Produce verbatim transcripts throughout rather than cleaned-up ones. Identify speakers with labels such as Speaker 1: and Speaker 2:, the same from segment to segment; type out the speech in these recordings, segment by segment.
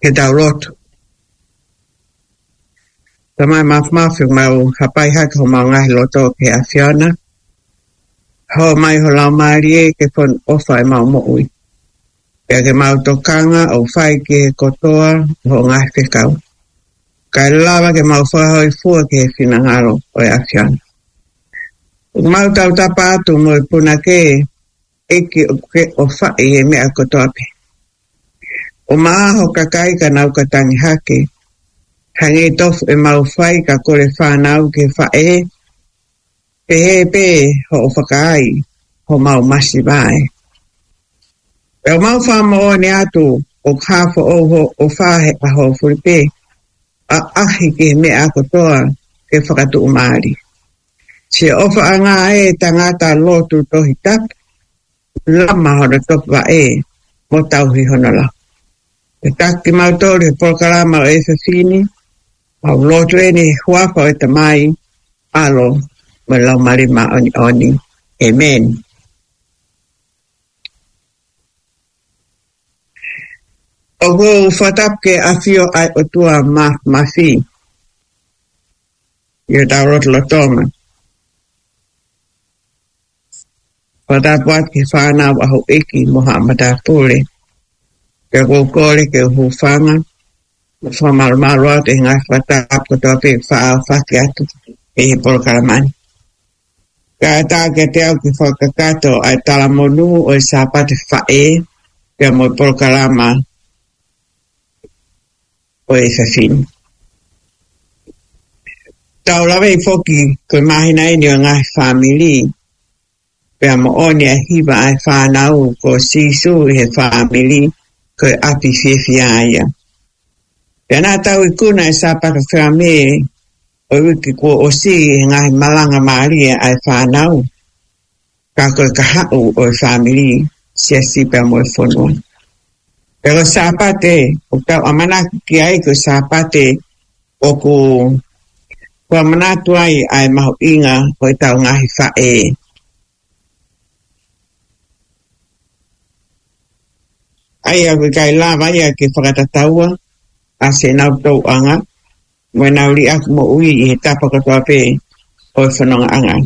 Speaker 1: he tau lotu. Tamai maf maf yung mau hapai haka ho mau ngahi loto ke a Fiona. Ho mai ho lau marie ke pon ofa e mau moui. Pea ke mau tokanga o fai ke kotoa ho ngahi ke kau. Kai lava ke mau whahoi fua ke finangaro o e a Fiona. Mau tau tapa atu mo e puna ke eki o ke o fai e mea kotoa pe. O maa ho kakai ka nau katangi hake. Hangi tofu e mau fai ka kore whanau ke whae. Pe he pe ho o whakai ho mau masi vai. E o mau whama o ni atu o kawha o ho o whahe a ho furipe. A ahi ke mea kotoa ke whakatu umari. Se ofa anga e tangata lotu tohi tap. Lama hona topa e mo tauhi hona lau. Te taki mautori polkalama o e fafini. Au lotu e ni huafa o e tamai. Alo, me lau marima oni oni. Amen. O go fatap ke afio ai o tua ma mafi. Ia tau roto lo toma. Fatap wat ke whanau aho eki Muhammad Apule. Ke go kore ke hufanga. Whamal malua te ngai fatap ko toa pe whaa whaki atu. E he polkaramani. Ka ata ke te au ki whakakato ai talamonu o e sapate whae. Ke mo polkarama. O e whawhini. Tau lawe i whoki koe mahina ini o ngai whamili. Pea mo oni a hiva ai whanau ko sisu i he whamili koe api whiwhia ia. Pea nā tau i kuna e sapaka whame o wiki ko o si ngai malanga maria ai whanau. Ka koe ka hau o e whamili sia si pea mo e whanua. Pero sapate, o tau amanaki ki ai ko sapate o ko kua manatu ai ai maho inga o i tau ngahi whae. Ai a kui kai lava ia ke whakatataua a se nau tau anga mo nau li aku mo ui i he tapa katoa pe o i whanonga anga.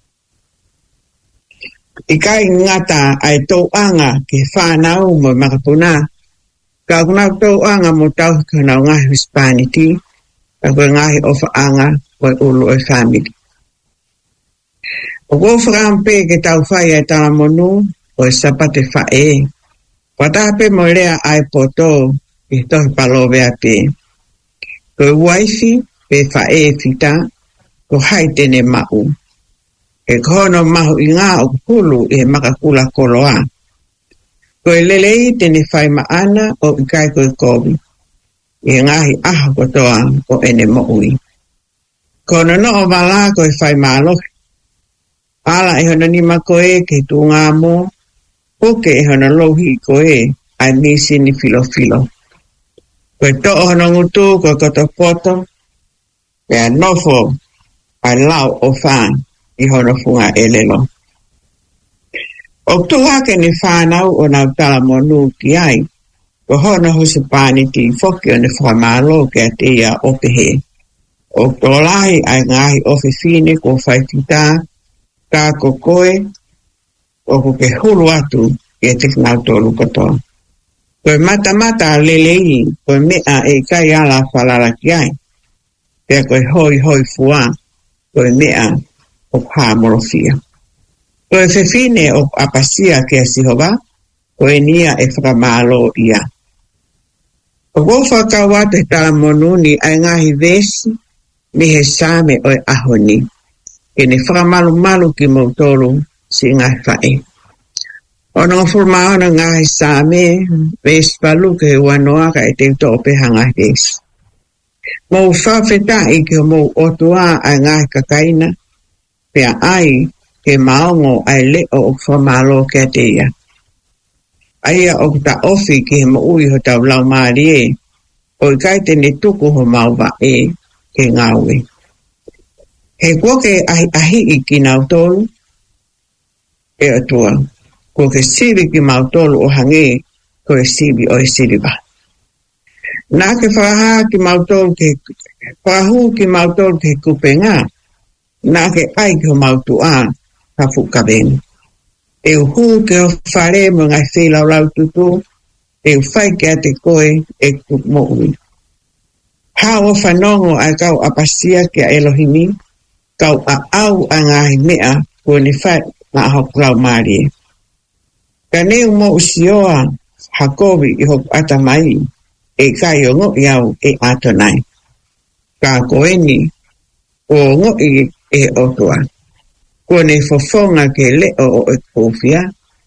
Speaker 1: I kai ngata ai tau anga ke whanau mo makapuna. Ka kuna tau anga mo tau kana ngahi Hispaniti, ka kuna ngahi ofa anga o ulu o family. O ko whakampe ke tau whai ai tala monu o e sapate whae. Patape mo lea ai poto i tohi palovea pe. Ko waifi pe whae fita, ko haitene mau. E kono mahu i ngā o kulu e makakula koloa. Ko e lelei tene whai maana o i kai koe kovi. I ngahi aha kotoa o ene moui. Kono no o wala koe whai maalohi. Ala e hona nima koe ke tu ngā mō. Poke e hona lohi koe ai misi ni filo filo. Koe to o hona ngutu koe koto poto. Pea nofo ai lau o whan i hona funga elelo. O tuha ke ni whanau o nau tala monu ki ai, ko hona hosi pāniti whoki o ni whamalo ke atea opehe. O tolahi ai ngahi ofe fine ko whaitita, ka ko koe, o ko ke hulu atu e te nau tolu katoa. Koe mata mata lelei, koe mea e kai ala whalala ki ai, pea koe hoi hoi fua, koe mea o pāmorofia. Koe whewhine o apasia ke a Sihova, koe nia e whakamalo ia. O kofa kaua te tala monuni ai ngahi vesi, mi he same o e ahoni. E ne whakamalu malu ki mautoro si ngahi whae. O nonga fulmaona ngahi same, vesi palu ke he wanoaka e te tope hangahi vesi. Mou whawhetai ke mou otua ai ngahi kakaina, pea ai, ke maongo ai leo o whamalo ke atea. Aia o ta ofi ke he maui ho tau lau maari e, o i kai tene tuku ho mauwa e ke ngawe. He kua ke ahi ahi i ki nau tolu, e atua. Kua ke sivi ki mau tolu o hange, ko e sivi o e siriba. Nā ke whaha ki mautol ke whahu ki mautol ke kupenga. Nā ke ai ki mautu a hafu kawenu. E uhu ke o whare mo ngai whilau lau tutu. E whai ke a te koe e kumoui. Ha o whanongo ai kau apasia ke a Elohimi. Kau a au a ngahi mea kua ni whai na hoku lau maari. Ka neu mo usioa hakovi i hoku atamai. E kai o ngoi au e atonai. Ka koeni o ngoi e otoa. Kua ne fofonga ke leo o e kofia.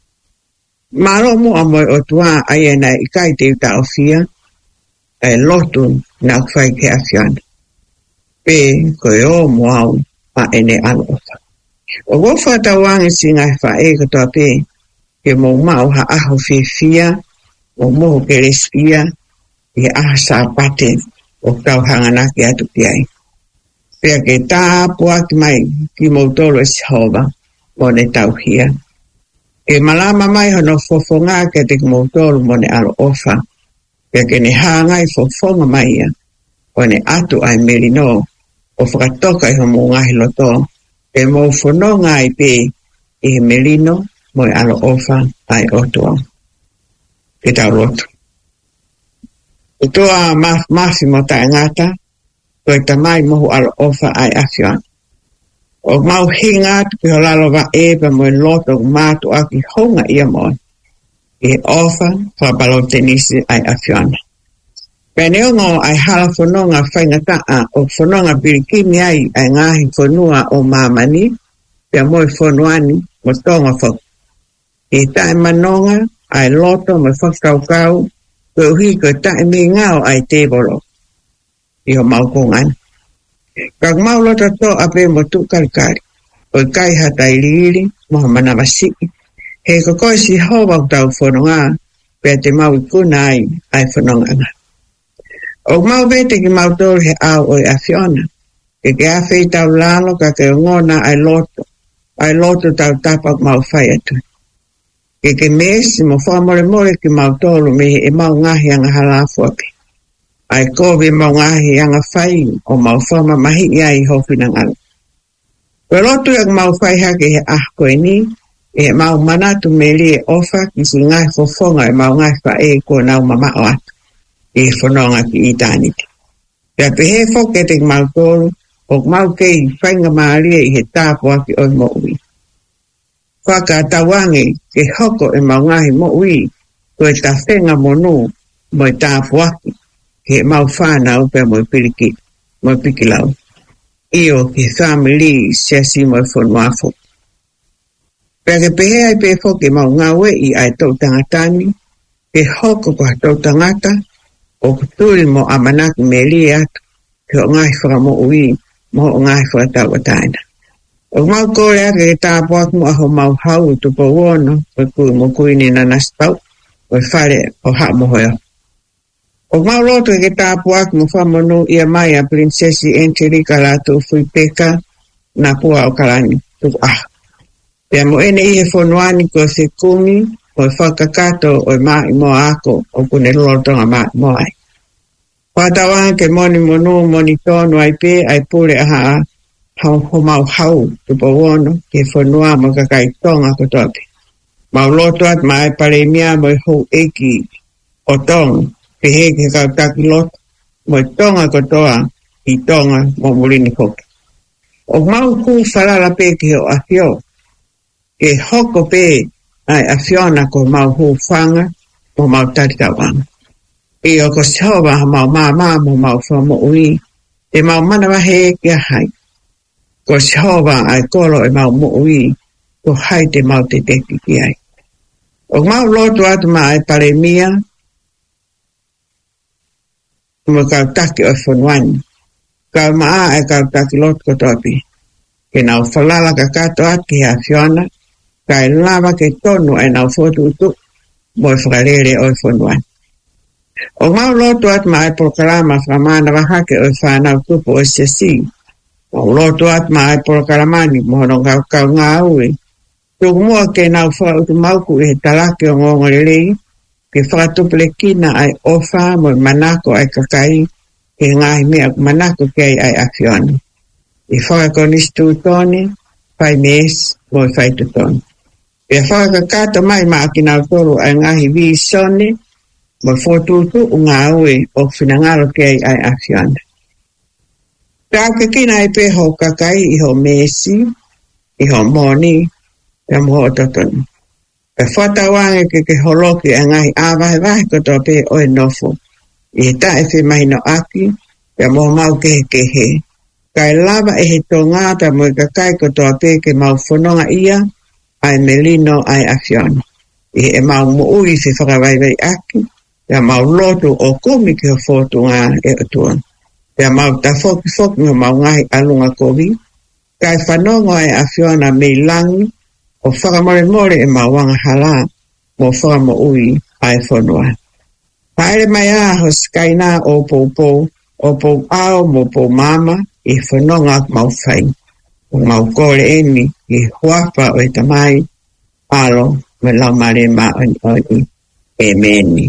Speaker 1: Maro mo amoy otoa ayena i kai te uta ofia. E lotu na kwai ke afiana. Pe koe o mo au a ene alofa. O wofa tawangi singa fa e katoa pe. Ke mo mau ha aho fia o mo ke respia. E aha sa pate o tau hangana ki atu ki ai. Pea ke tā puaki mai ki mautolo e sihova mo ne tau hia. E malama mai hono fofonga ke te mautolo mo ne alo ofa. Pea ke ne hangai fofonga mai ia o ne atu ai merino o whakatoka i homo ngahi loto. E mo whanonga ai pe e merino mo e alo ofa ai otua. Ke tau roto. E toa mafi mo ta ngata, koe tamai mohu alo ofa ai afian. O mau hinga tu ki holalo wa eba mo e loto mātu aki honga ia mo. E ofa whabalo tenisi ai afian. Peneo ngo ai hala whanonga whaingataa o whanonga birikini ai ai ngahi whanua o mamani, pia mo e whanuani mo tonga whak. E tae manonga ai loto mo whakaukau, koe uhi koe tae me ngao ai te bolo. Iho mau kongan. Kak mau lota to ape mo tu karikari. Koe kai hatai liri, moha manawasiki. He ko koe si hova tau whanonga, pia te mau ikuna ai ai whanonga nga. O mau vete ki mau tolu he au oi a Fiona. Ke ke a whei tau lalo ka ke ngona ai loto. Ai loto tau tapak mau whai atu. Ke ke mesi mo whamore more ki mau tolu me e mau ngahi anga halafu api. Ai kovi mau ngahi anga whai o mau whama mahi iai hoki nang alu. Koe lotu yak mau whai hake he ah koe ni, e mau manatu me lie ofa ki si ngai fofonga e mau ngai whae ko nau mamao atu. E whanonga ki i tāniti. Pea pehe whoke te mau tolu, o mau kei whainga maaria i he tāpua ki oi mo ui. Whaka tawangi ke hoko e mau ngahi mo ui, koe ta whenga monu mo i tāpua ki, ke mau whanau pea mo i piriki, mo i pikilau. Io ki family siasi mo i whanuafo. Pea ke pehe ai pehe whoke mau ngawe i ai tau tangatani, ke hoko kwa tau tangata, o kuturi mo amanaki me li atu, ke o ngai whaka mo ui, mo o ngai whaka tau ataina. O mau kore ake ke tāpuak mo aho mau hau tu po wono, o kui mo kui ni na naspau, o whare o ha mo hoia. O mau loto ke tāpuak mo whamonu ia mai a prinsesi Angelica lato fui peka, na pua o kalani, tu ah. Pea mo ene ihe whonuani ko se kumi, o whakakato o mai mo ako o kune lotonga mai mo ai. Whatawanga ke moni monu moni tonu ai pe ai pure aha hau ho mau hau tupo wono ke whanua mo kakai tonga ko tope. Mau loto at mai pare mia mo ho eki o tonga pe he ke kau taki loto mo tonga ko toa i tonga mo mulini hoki. O mau ku whalala pe ke o ahio ke hoko pe ai a Fiona ko mau hu whanga mo mau taritawanga. I o ko sihowa ha mau mama mo mau whamo ui. E mau manawa he kia hai. Ko sihowa ai kolo e mau mo ui. Ko hai te mau te teki ki ai. O mau lotu atu ma ai pare mia. Mo kau taki o whanuani. Kau maa ai kau taki lotu ko topi. Ke nau whalala ka kato ati a Fiona. Kai lava ke tonu e nau fotu utu, mo e whakarere o e whanuan. O mau lotu at mai prokarama whamana wahake o e whanau tupu o se si. O lotu at mai prokaramani mo no kau kau ngā ui. Tuku mua ke nau whautu mauku e talake o ngongo lelei, ke whakatuplekina ai ofa mo manako ai kakai ke ngai mea manako ke ai awhiona. I whakakonistu toni, whai mes mo i whai tutoni. E whakakata mai ma akina toro ai ngahi vi sone mo fotutu o ngā ue o whinangaro ke ai awhiona. Tāke kina i peho kakai i ho mesi, i ho moni, e mo ho totoni. E whatawange ke ke holoki a ngahi āwahe wahe koto pe oe nofo. I ta e whi mai no aki, e mo mau ke ke he. Kai lava e he tō ngāta mo i kakai koto pe ke mau whanonga ia, ai melino ai awhiona. I e mau mo ui whi whakawaiwai aki, e mau lotu o kumi ke ho fōtu ngā e atua. E mau ta foki foki no mau ngahi alunga kovi, kai whanonga ai awhiona mei langi, o whakamore more e mawanga hala mo whakamo ui ai whanua. Paere mai a ho skaina o poupou, o pou ao mo pou mama i whanonga mau whai. O mau kore eni i huapa o e tamai alo me lau mare ma oi oi e meni.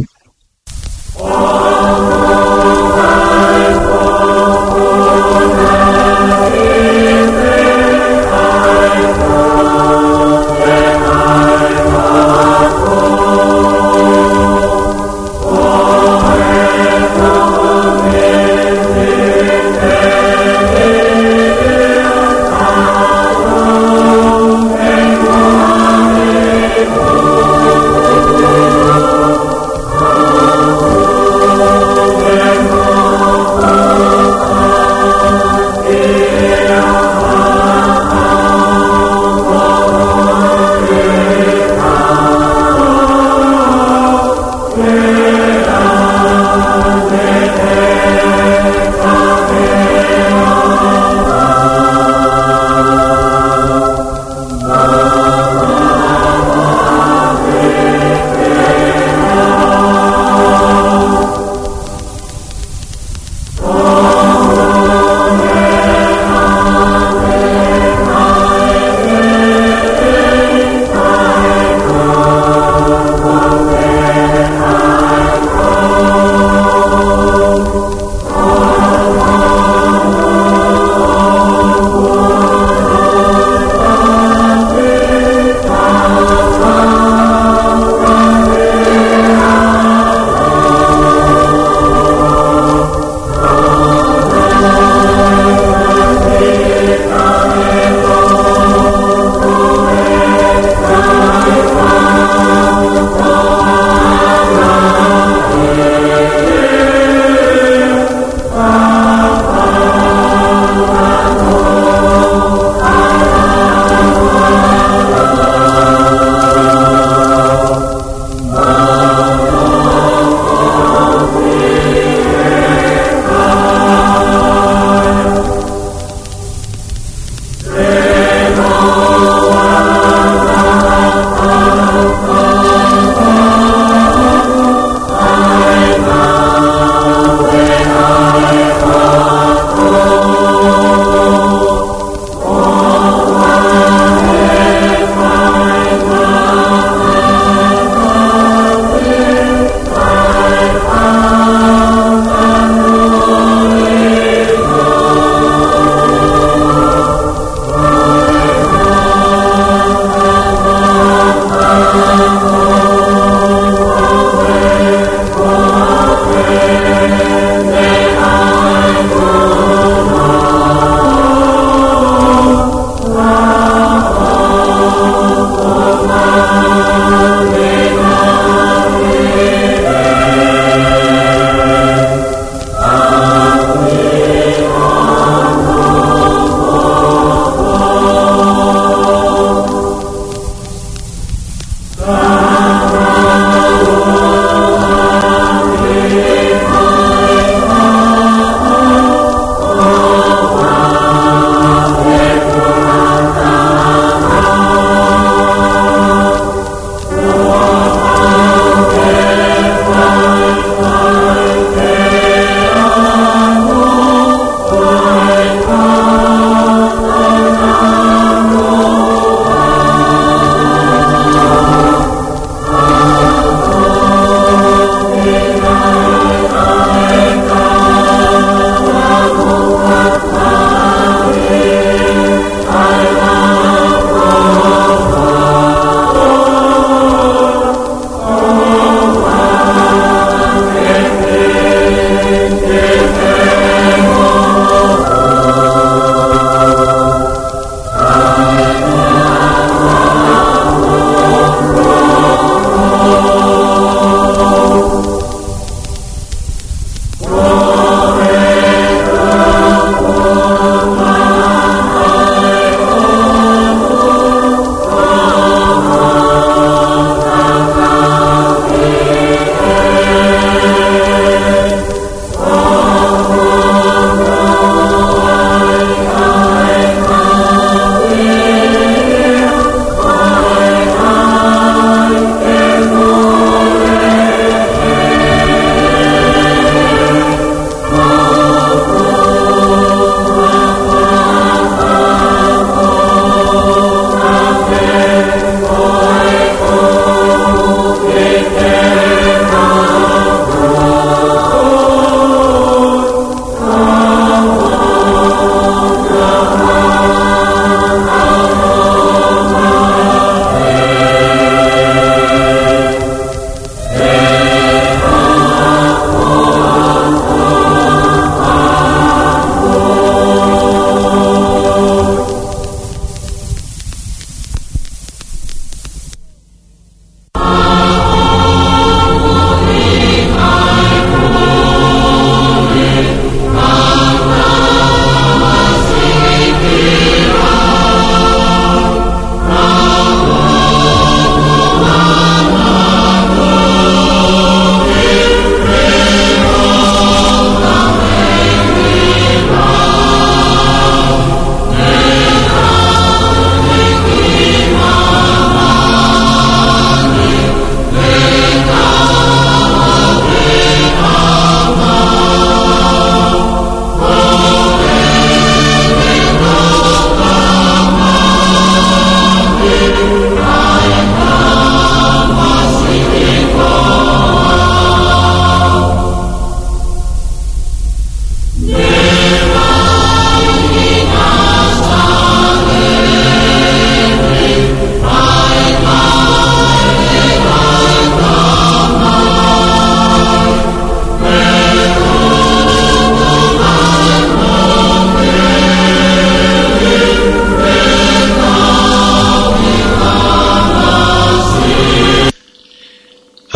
Speaker 2: Oh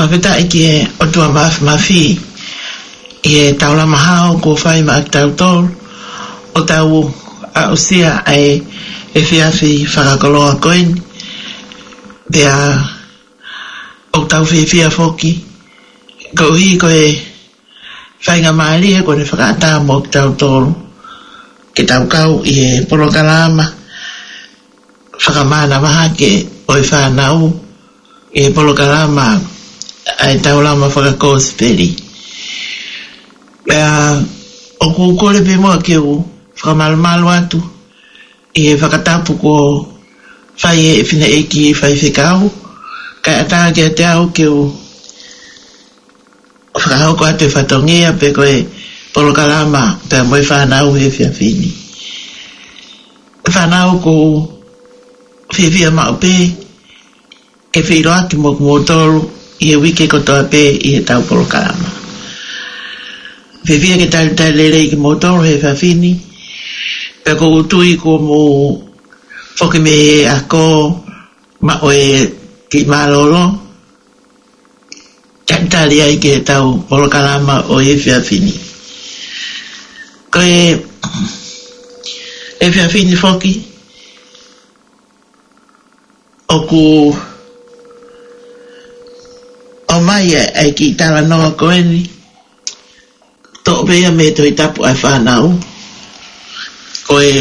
Speaker 2: Mawheta iki o tua maf mafi e taula mahao ko whai ma tau tol o tau a usia ai e whiawhi whakakoloa koin pea o tau whiawhia whoki ko hi ko e whainga maali e ko ne whakata mo tau tol ke tau kau i e polokalama whakamana maha ke o e whanau e polokalama ai taulama whakakosperi pea o kukore pe moa ke u whakamalmalu atu e whakatapu ko whai e whina eki e whai whikau kai ataa ke te au ke u whakahoko atu e whatongia pe koe polokalama pe moe whanau e whia whini whanau ko whiwhia mao pe ke whiro atu mo kumotoru i e wike kotoa pe i e tau polokalama whiwhia ke tau tau lere i ki motoru he whiwhini pe ko utui ko mo whoki me e ako ma oe ki malolo tantari ai ke tau polokalama o e whiwhini ko e e whiwhini whoki o ku o mai ai ki tala noa koeni to bea me to itapu ai whanau ko e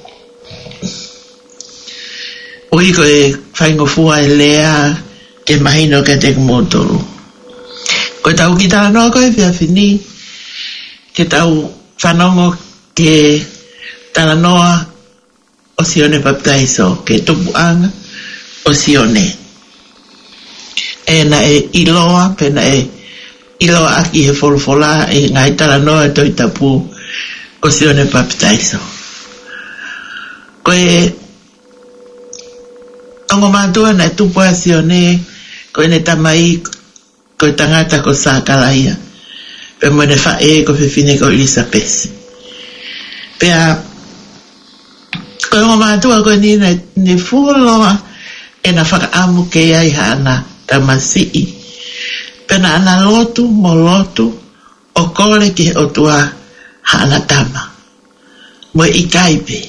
Speaker 2: ui ko e whaingofua e lea ke mahino ke te kumotoru ko e tau ki tala noa koe whia whini ke tau whanongo ke tala noa o sione baptaiso ke tupu anga o sione e na e iloa pe na e iloa aki he folfola e ngai tala noa e toi tapu o sione baptaiso ko e ongo mātua na e tupu a sione ko e ne tamai ko e tangata ko sākalaia pe mo ne whae ko whiwhine ko Elisabeth pea ko e ongo mātua ko ni ne, ne fuoloa e na whakaamu ke ai hana tamasii pena ana lotu mo lotu o kore ki o tua hana tama mo i kaipe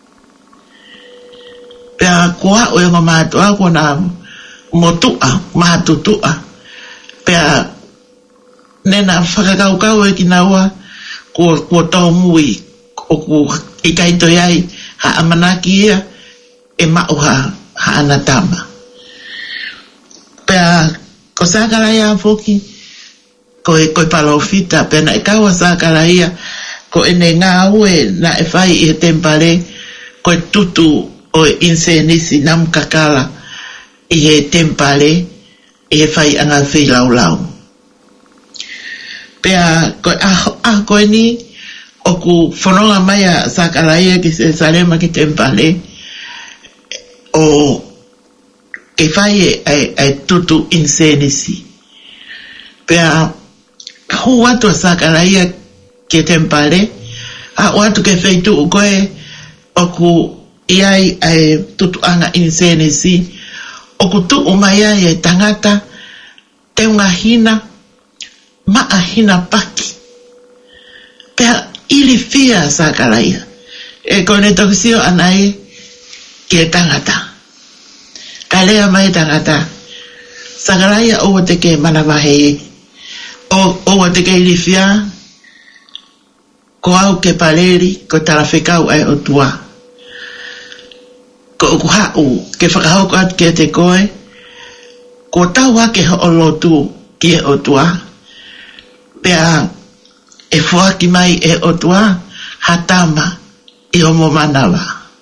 Speaker 2: pea kua o ingo mātua ko na motua mātutua pea nena whakakaukau e ki naua ko, ko tau mui o ku i kaito iai ha amanaki ia e mauha ha anatama pea ko sakalaia foki ko e ko palofita pena e kawa sakalaia ko ene ngā ue na e whai i he tempare ko e tutu o e insenisi nam kakala i he tempare i he whai anga whi lau lau pea ko e aho ah ko e ni o ku whanonga mai a sakalaia ki se salema ki tempare o ke whai e, e, e tutu insenisi pea hu watu a sakalaia ke tempare a watu ke whaitu u koe o ku iai e tutu anga insenisi o ku tu umai ai e tangata te unga hina ma a hina paki pea ili fia sakalaia e kone tokisio anai ke tangata kalea mai tangata sakalaia o te ke manamahe o o te ke ilifia ko au ke paleri ko tarafekau ai o tua ko ku hau ke whakahau ko at ke te koe ko tau ake o lotu ki o tua pea e fuaki mai e o tua hatama i o mo manawa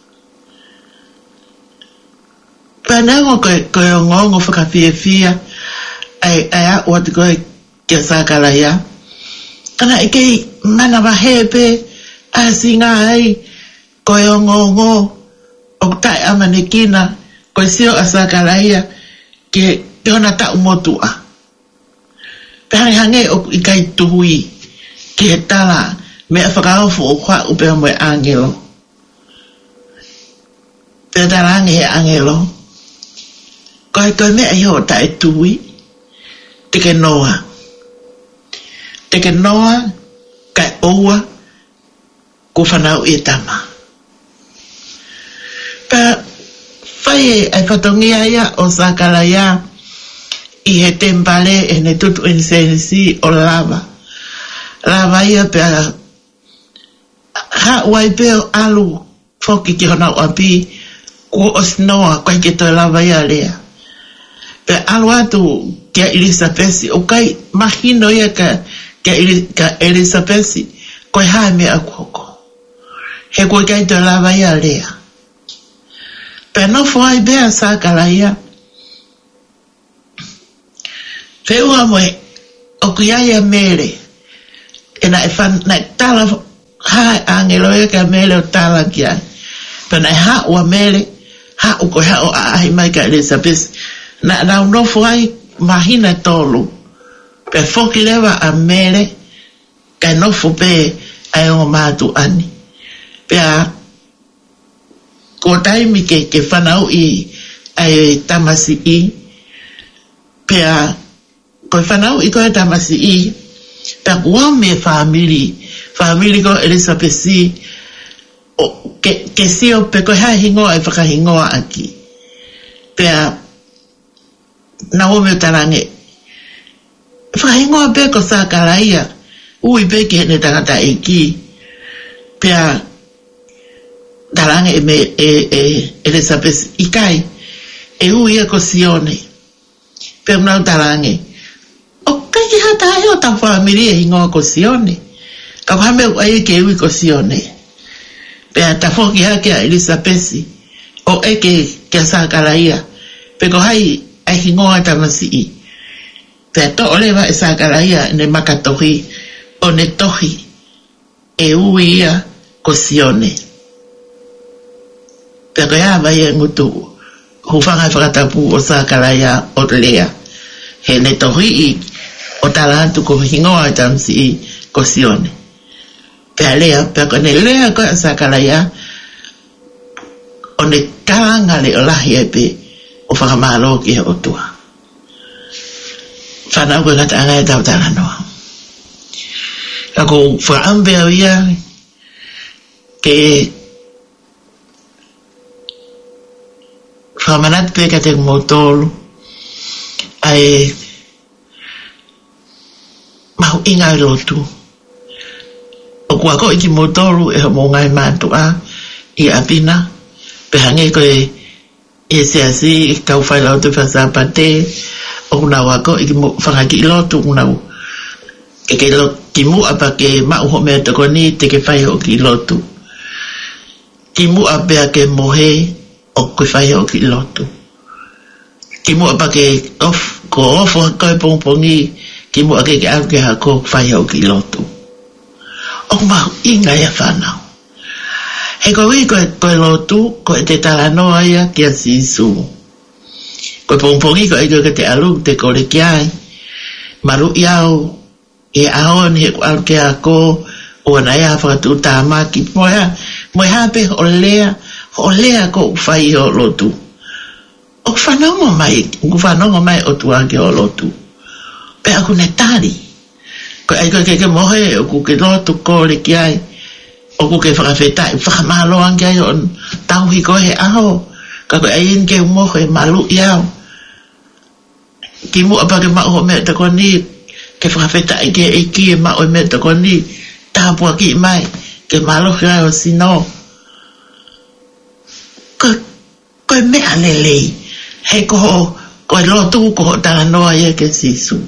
Speaker 2: panango ko ko ngongo whakawhia fia ai ai a o te koe kia sakalaia kana e kei manawa hepe a singa ai ko e ngongo o tai amanekina ko sio a sakalaia ke ke ona ta umotua pare hange o i kai tuhui ke tala me afakao fo kwa upe mo angelo pe talange angelo ko ko me ayo tai tuhui te ke noa te ke noa kai oua ko whanau e tama pa whai ai whatongia ia o sakala ia i he tempale e ne tutu en sensi o lava lava ia pe ha wai pe alu foki ki hana api ko osnoa kai ke to lava ia lea pe alu atu kia Elisabesi o kai mahino ia ka ka Elisabesi koi hae me a koko he koi kai to lava ia lea pe no fwai bea sakala ia Feu moe o kuiaia mere e na e fan na tala ha angelo e ka mere o tala kia pe na ha o mere ha o ko ha o ai mai ka Elizabeth na na no foi mahina tolu pe foki leva a mere ka no fu pe ai o matu ani pe a ko tai mi ke ke fanau i ai tamasi i pe a ko whanau i koe tamasi i pa kua me family family ko Elizabeth si o ke, ke si o pe koe hae hingoa e whakahingoa aki pe a na o me tarange whakahingoa pe ko sakalaia ui pe ke hene tangata e ki pe a tarange e me e, e Elizabeth i kai e ui e ko sione pe unau tarange Kai ki hata e o ta family e ingoa ko sione. Ka whame ai ke ui ko sione. Pea ta whoki hake a Elisabesi. O eke kia sakalaia. Pe ko hai ai hingoa tamasi i. Pea to olewa e sakalaia ne makatohi. O ne tohi. E ui ia ko sione. Pea ko ia vai e ngutu. Hufanga whakatapu o sakalaia o lea. He ne tohi i. O tala tu ko hingoa tamsi i ko sione. Pea lea, pea ko ne lea ko sakala ia, o ne tanga le o lahi e pe, o whakamalo ki he o tua. Whanau koe ngata anga e tau tala noa. Ako whaambea ia, ke whamanat pe ka te motolu, ai mau inga lotu o kua ko iki motoru e mo ngai matua i apina pe hange ko e se asi ka fai la to fa pate o na wa ko iki mo fa ki lotu na e ke lo ki mu apa ke ma ho me to ko ni te ke fai o ki lotu ki mu apa ke mohe o ko fai o ki lotu ki mu apa ke of ko of ko pong pongi ki mo ake ke ake hako whai au ki lotu. O mau inga ia whanau. He ko wi koe koe lotu, koe te tala noa ia kia sisu. Koe pongpongi koe ike te alu te kore kiai. Maru iau, e aon he kua ke ako, o na ia whakatu tāmaki. Moea, moe hape o lea, o lea ko whai o lotu. O whanongo mai, ngu whanongo mai o tuake o lotu. Pe aku ne tari. Ko ai ko ke ke mohe o ku ke lotu ko le ki ai. O ku ke whakawheta i whakamalo anke ai on tauhi ko he aho. Ka ko ai in ke mohe malu iau. Ki mu apa ke mao me te ko ni ke whakawheta i ke e ki e mao me te ko ni tāpua ki mai ke malo kia o sino. Ko ko mea lelei. He ko ko lotu ko tala noa ia ke sisu.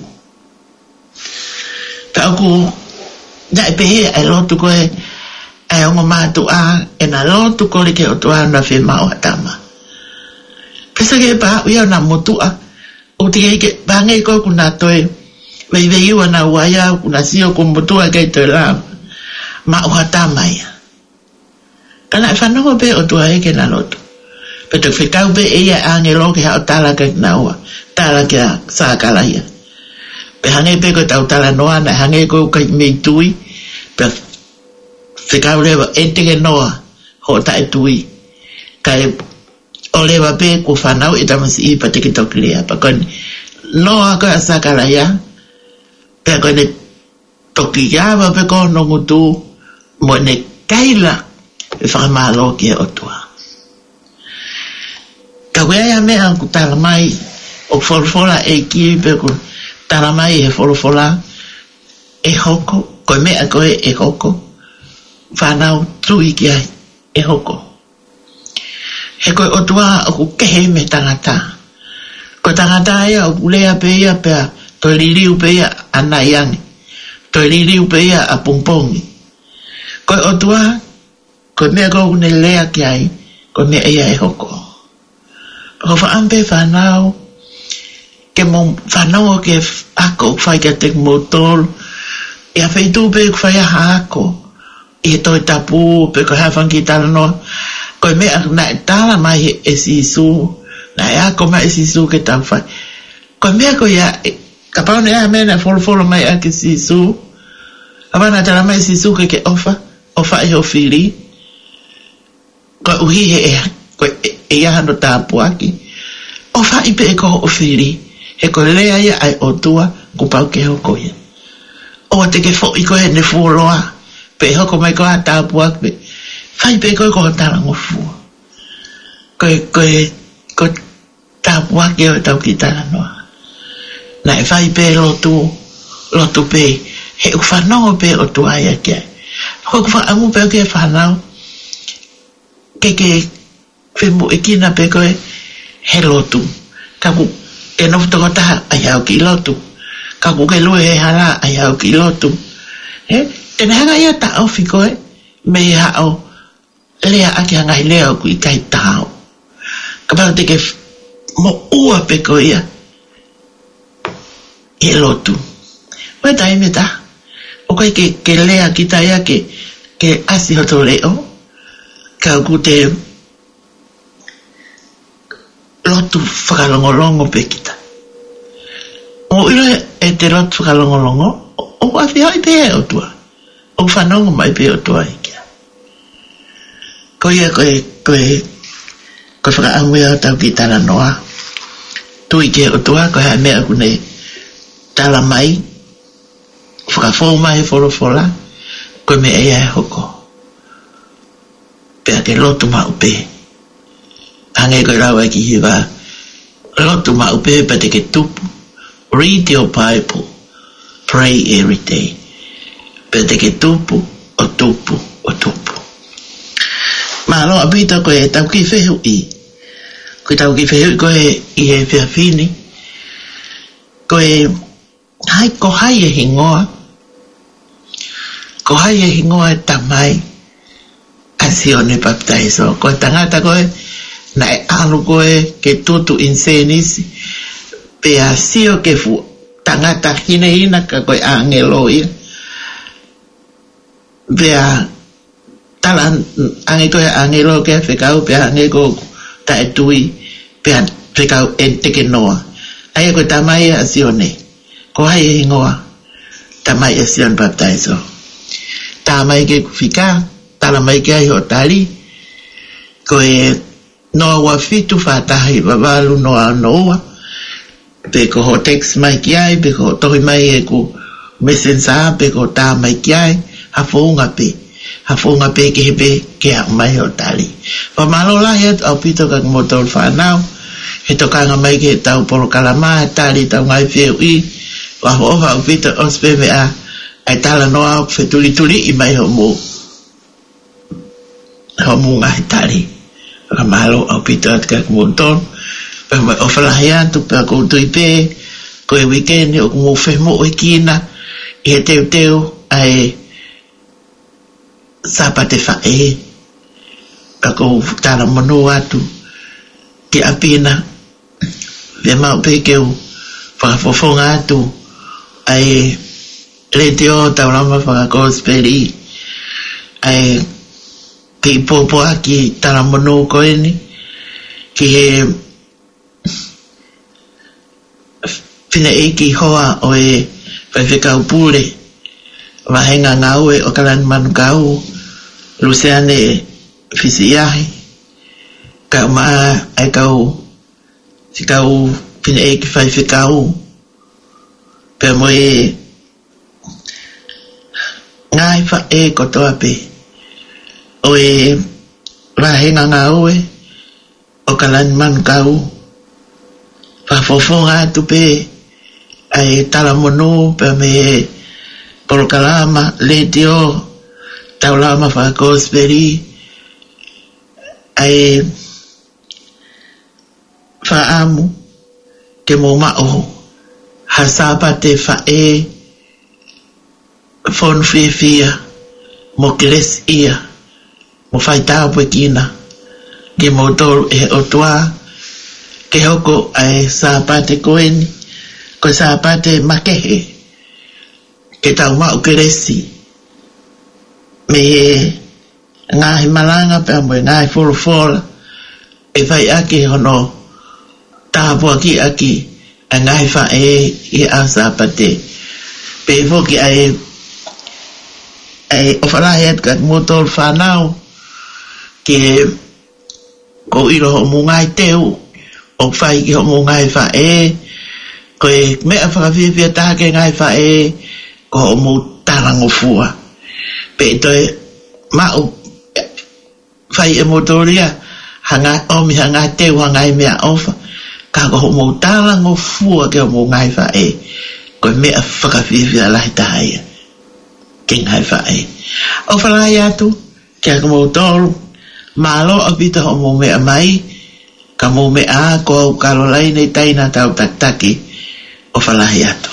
Speaker 2: Ka aku dai pehe ai lotu ko e ai ongo matu a e na lotu ko le ke o tua na fe mau atama. Pesa ke pa ia na motu a o te ke bangai ko kuna toe vei vei ua na waya kuna sio ko motu a ke te la ma o atama ia. Kana whanongo pe o tua e ke na lotu. Pe te whekau pe e ia angelo ke hao tala ke na ua tala ke a sakala ia. Pe hange pe ko tau tala noa na hange ko kai mei tui pe whekau lewa e tege noa ho ta e tui kai o lewa pe ko whanau e tamasi i pa teke toki lea pa kon no ako sakalaya pe ko ne tokiyava pe ko no mutu mo ne kaila e fa malo ke otua ka wea me an kutala mai o forfola e ki pe ko tala mai e forfola e hoko ko me ako e hoko fa na tui ki e hoko he ko otua o ke me tangata ko tangata ia o pulea pe ia pe to liliu pe ia anayang to liliu pe ia a pompongi ko otua ko me ko ne lea ki ai ko me ia e hoko ko fa ampe fa nao ke mo fa nao ke ako fa ke tek motor ia fe tu pe fa ia hako e to tapu pe ko ha fan ki tal no ko me na tala mai e sisu na ya ko mai sisu ke tan fa ko me ko ya kapao ne ya me na fol fol mai a ke sisu abana tala mai sisu ke ke ofa ofa e ofili ko uhi e ko e ya no tapu aki ofa i pe ko ofili e ko le ya ai otua ku pa ke ho ko ye o te ke fo i ko e ne fuloa pe ho ko mai ko tapu aki fai pe ko ko tala ngo fu ko ko ko tapu aki o tau ki tala no na fai pe lo tu lo tu pe he u fa no pe o tu ai ke ko fa amu pe ke fa na ke ke fe mo ikina pe ko he lo tu ka ku e no to ta ai au ki lo tu ka ku ke lo e hala ai au ki lo tu he te na ga ya ta o fi ko me ha o lea ake angai lea ku i kai tau ka pao te ke mo ua pe ko ia e lotu wai tai me ta o kai ke, ke lea ki tai a ke ke asi hoto leo ka ku te lotu whakalongolongo pe kita o ilo e te lotu whakalongolongo o afi hoi pe e o tua o whanongo mai pe o tua i kia ko ia ko ko ko fra amia tau ki tala noa tu i ke o tua ko ha me ku nei tala mai fra fo mai fo fola ko me ia hoko pe ke lotu ma upe ange ko rawa ki hiva lotu ma upe pe te ke tupu read your bible pray every day pe te ke tupu o tupu o tupu ma lo abita ko e tau ki fehu i ko tau ki fehu ko e i e fia fini ko e hai ko hai e hingoa ko hai e hingoa e tamai asione baptaizo ko tangata ko e na e alu ko e ke tutu insenisi pe asio ke fu tangata hine hina ka ko e angelo i vea talan ange ko ange lo ke fe kau pe ange ko ta etui pe fe kau ente ke noa ai ko tamai asione ko ai ngoa tamai asion baptaizo tamai ke fika tala mai ke ai hotali ko e no wa fitu fatahi babalu no anoa pe ko hotex mai ki ai pe ko toi mai e ko mesensa pe ko ta mai ki ai hafonga pe hafonga pe ke pe ke mai o tali pa malo la het au pito ka motor fa now he to ka mai ke tau por kalama tali tau ngai fe i wa ho va au pito os pe me a ai tala no au fe tuli tuli i mai ho mo ho mo ngai tali ka malo au pito ka motor pa mai o fala ya tu pa ko tu pe ko e weekend o mo fe mo e kina e te te ai sapate fa e ako tala mano atu ki apina ve ma pe ke o fa fofonga atu ai le teo tala ma fa gospeli ai ki popo aki tala mano ko ni ki he fina e ki hoa o e fa fika upule va henga ngau e o kalan man kau Luciane fisiahi ka ma ai kau si kau kene e ki whai whikau. Pea mo e ngai wha e kotoa pe. O e rahenga ngā ue, o kalani manu kau. Whafofonga atu pe, ai tala mono, pea me e porokalama, le dio, taulama wha gosperi, ai wha amu, ke mo mao, hasapa te wha e, fon whiwhia, mo kires ia, mo whai tāpue kina, ke mo toru e o tua, ke hoko ai sāpate koeni, ko sāpate makehe, ke tau mau kiresi, me e ngahi malanga pe amwe ngahi folofola, e whai aki hono, tāpua ki aki, a ngahi wha e i a sāpate, pe foki ai ai o whalahi at kat motor whanau, ke ko iro ho mungai teu, o whai ki ho mungai wha e, ko e mea whakawhiwhia tāke ngai wha e, ko ho mu tarango fua. Pe toi mau whai e motoria, hanga omi hanga teu hanga mea ofa, ka ko ho mu tarango fua ke ho mungai wha e, ko mea whakawhiwhia lahi tahaya. Ke ngai wha e. O whalai atu, kia ka mo toru, malo a pita ho mo mea mai, ka mo mea ko au karolai nei taina tau tataki, o whalai atu.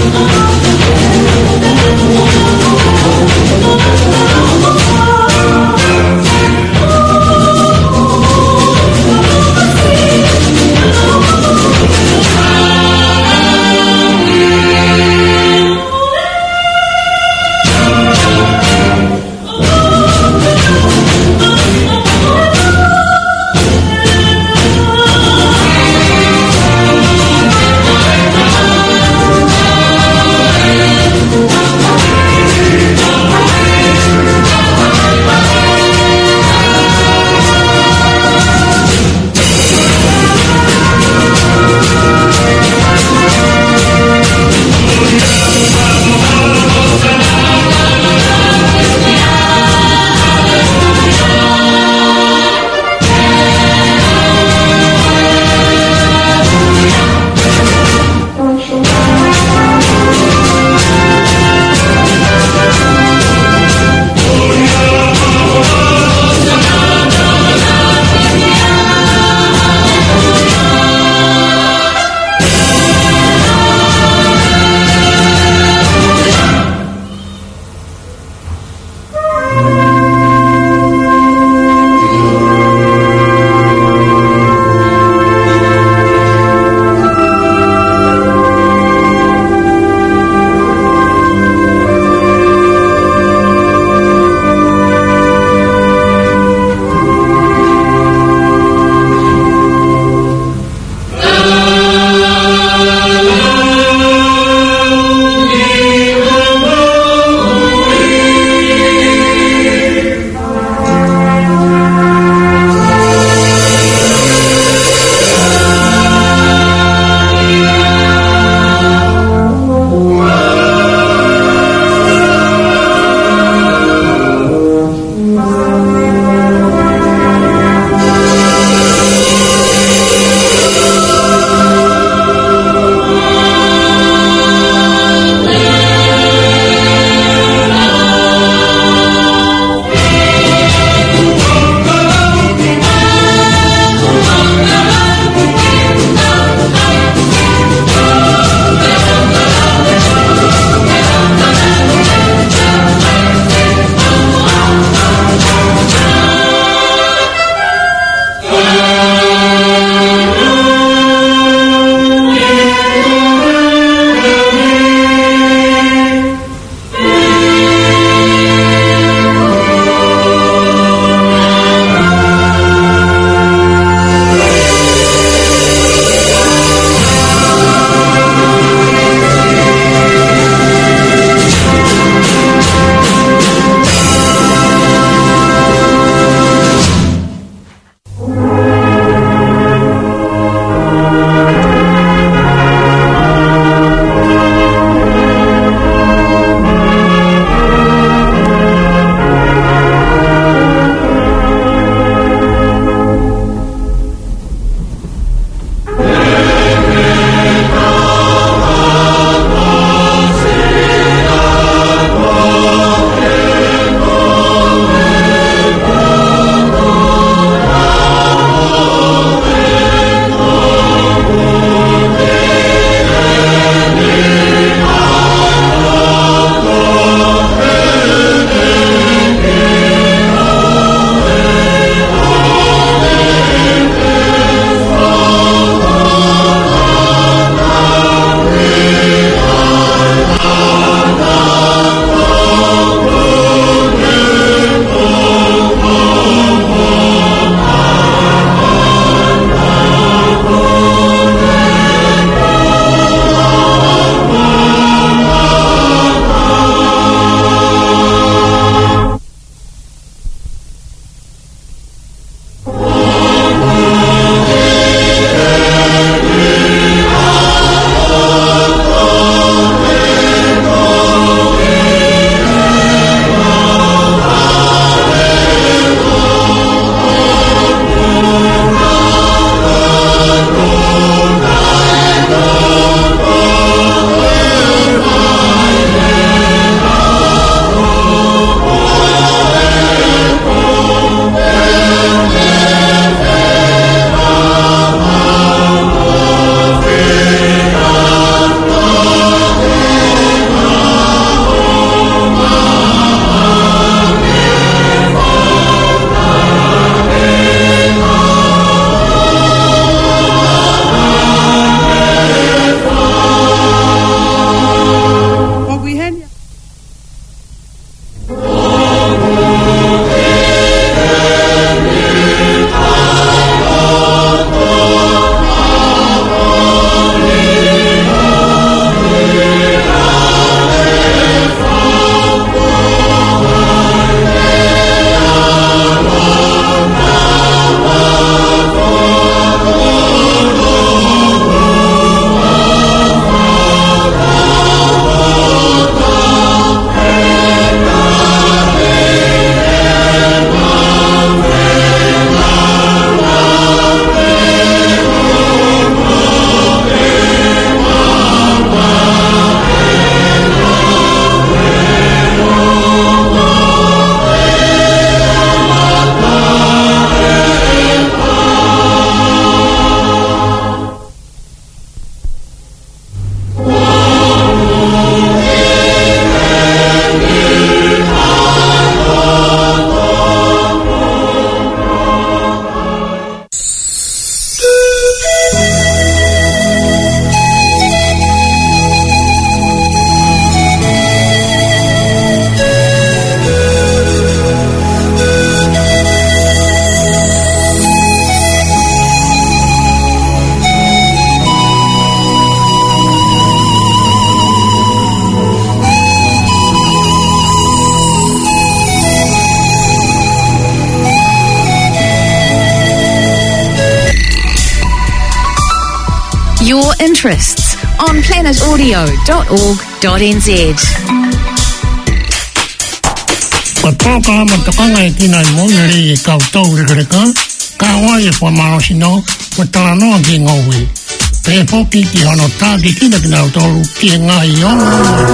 Speaker 3: Thank you. interests on planet audio dot org dot n z.
Speaker 4: Patoka matakanga ikina monere kautau rekreka kawa e formarosino patano gingowe pe foki ki hono ta dikina kina tolu ki ngai yo